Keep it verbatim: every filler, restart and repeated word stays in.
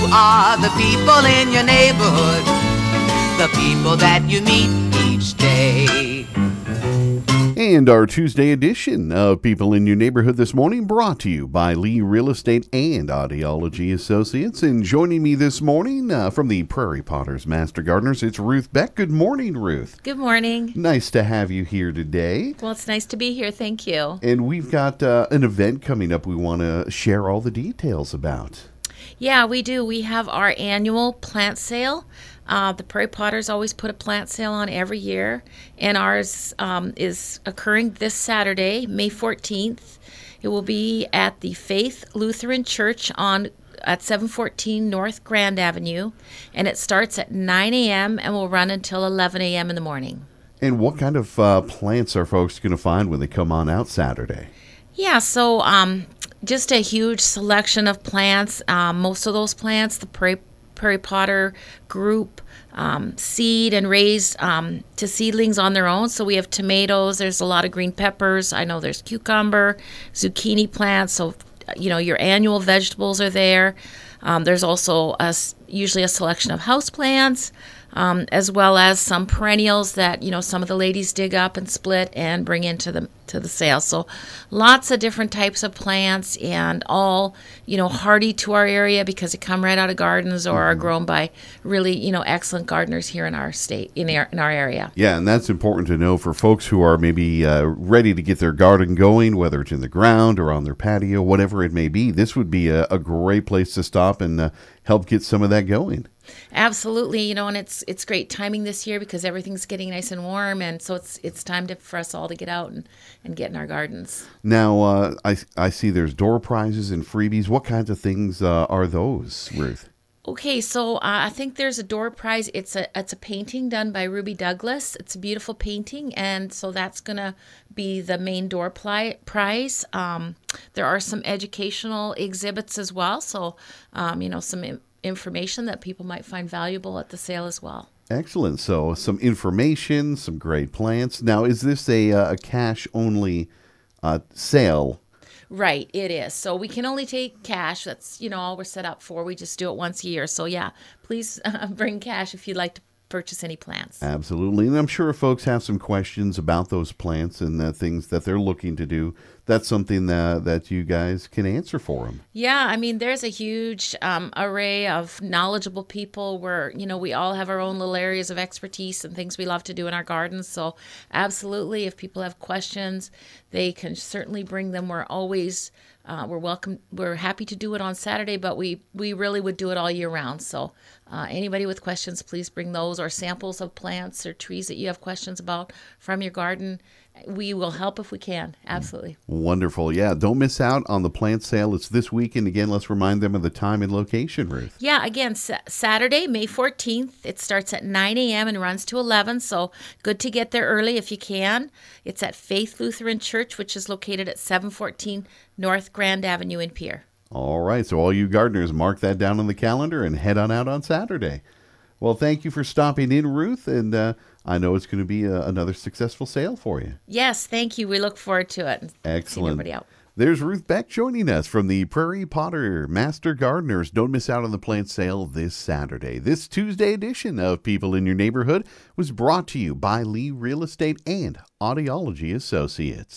are the people in your neighborhood, the people that you meet each day. And our Tuesday edition of People in Your Neighborhood this morning brought to you by Lee Real Estate and Audiology Associates. And joining me this morning uh, from the Prairie Potters Master Gardeners, it's Ruth Beck. Good morning, Ruth. Good morning. Nice to have you here today. Well, it's nice to be here. Thank you. And we've got uh, an event coming up we want to share all the details about. Yeah, we do. We have our annual plant sale. Uh, the Prairie Potters always put a plant sale on every year, and ours um, is occurring this Saturday, May fourteenth. It will be at the Faith Lutheran Church on at seven fourteen North Grand Avenue, and it starts at nine a.m. and will run until eleven a.m. in the morning. And what kind of uh, plants are folks going to find when they come on out Saturday? Yeah, so um, just a huge selection of plants. Um, most of those plants, the Prairie Prairie Potter group um, seed and raised um, to seedlings on their own. So we have tomatoes. There's a lot of green peppers. I know there's cucumber, zucchini plants. So, you know, your annual vegetables are there. Um, there's also a, usually a selection of house plants, um, as well as some perennials that, you know, some of the ladies dig up and split and bring into the to the sale. So lots of different types of plants, and all, you know, hardy to our area because they come right out of gardens or mm-hmm. are grown by really, you know, excellent gardeners here in our state, in our, in our area. Yeah, and that's important to know for folks who are maybe uh, ready to get their garden going, whether it's in the ground or on their patio, whatever it may be. This would be a, a great place to stop and uh, help get some of that going. Absolutely, you know, and it's it's great timing this year because everything's getting nice and warm, and so it's it's time to, for us all to get out and, and get in our gardens. Now, uh, I, I see there's door prizes and freebies. What kinds of things uh, are those, Ruth? Okay, so uh, I think there's a door prize. It's a it's a painting done by Ruby Douglas. It's a beautiful painting, and so that's going to be the main door pli- prize. Um, there are some educational exhibits as well, so um, you know, some im- information that people might find valuable at the sale as well. Excellent. So some information, some great plants. Now, is this a, uh, a cash-only uh, sale? Right, it is. So we can only take cash. That's, you know, all we're set up for. We just do it once a year. So, yeah, please uh, bring cash if you'd like to purchase any plants. Absolutely. And I'm sure if folks have some questions about those plants and the things that they're looking to do, that's something that, that you guys can answer for them. Yeah, I mean, there's a huge um, array of knowledgeable people where, you know, we all have our own little areas of expertise and things we love to do in our gardens. So absolutely, if people have questions, they can certainly bring them. We're always, uh, we're welcome, we're happy to do it on Saturday, but we, we really would do it all year round. So uh, anybody with questions, please bring those, or samples of plants or trees that you have questions about from your garden. We will help if we can. Absolutely. Wonderful. Yeah, don't miss out on the plant sale. It's this weekend. Again, let's remind them of the time and location, Ruth. Yeah, again, sa- Saturday, May fourteenth. It starts at nine a.m. and runs to eleven, so good to get there early if you can. It's at Faith Lutheran Church, which is located at seven fourteen North Grand Avenue in Pierre. All right, so all you gardeners, mark that down on the calendar and head on out on Saturday. Well, thank you for stopping in, Ruth, and uh, I know it's going to be a, another successful sale for you. Yes, thank you. We look forward to it. Excellent. Everybody out. There's Ruth Beck joining us from the Prairie Potter Master Gardeners. Don't miss out on the plant sale this Saturday. This Tuesday edition of People in Your Neighborhood was brought to you by Lee Real Estate and Audiology Associates.